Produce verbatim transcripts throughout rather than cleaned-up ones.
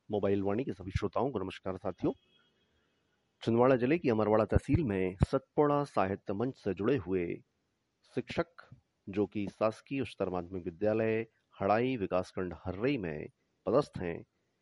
Mobile वाणी के सभी श्रोताओं को नमस्कार साथियों। छिंदवाड़ा जिले की अमरवाड़ा तहसील में सतपुड़ा साहित्य मंच से जुड़े हुए शिक्षक जो कि शासकीय उच्चतर माध्यमिक विद्यालय हड़ाई विकासखंड हर्रई में पदस्थ हैं,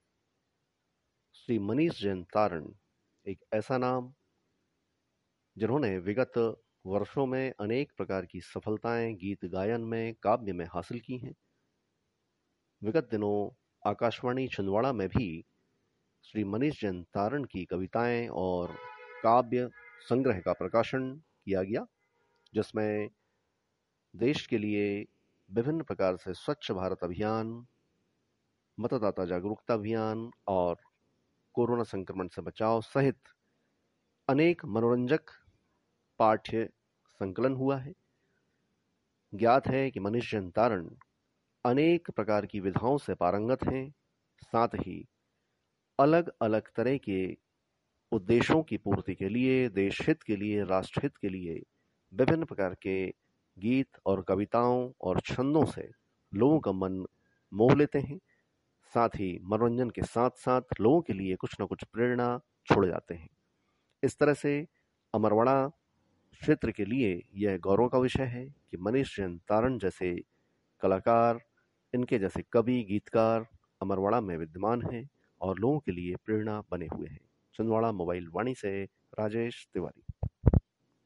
श्री मनीष जैन तारण एक ऐसा नाम जिन्होंने विगत वर्षों में अनेक प्रकार की सफलताएं गीत गायन में, काव्य में हासिल की हैं। विगत दिनों आकाशवाणी छिंदवाड़ा में भी श्री मनीष जैन तारण की कविताएं और काव्य संग्रह का प्रकाशन किया गया, जिसमें देश के लिए विभिन्न प्रकार से स्वच्छ भारत अभियान, मतदाता जागरूकता अभियान और कोरोना संक्रमण से बचाव सहित अनेक मनोरंजक पाठ्य संकलन हुआ है। ज्ञात है कि मनीष जैन तारण अनेक प्रकार की विधाओं से पारंगत हैं, साथ ही अलग अलग तरह के उद्देश्यों की पूर्ति के लिए, देश हित के लिए, राष्ट्र हित के लिए विभिन्न प्रकार के गीत और कविताओं और छंदों से लोगों का मन मोह लेते हैं। साथ ही मनोरंजन के साथ साथ लोगों के लिए कुछ न कुछ प्रेरणा छोड़ जाते हैं। इस तरह से अमरवाड़ा क्षेत्र के लिए यह गौरव का विषय है कि मनीष जैन तारण जैसे कलाकार, इनके जैसे कवि, गीतकार अमरवाड़ा में विद्यमान हैं और लोगों के लिए प्रेरणा बने हुए हैं। छिंदवाड़ा मोबाइल वाणी से राजेश तिवारी।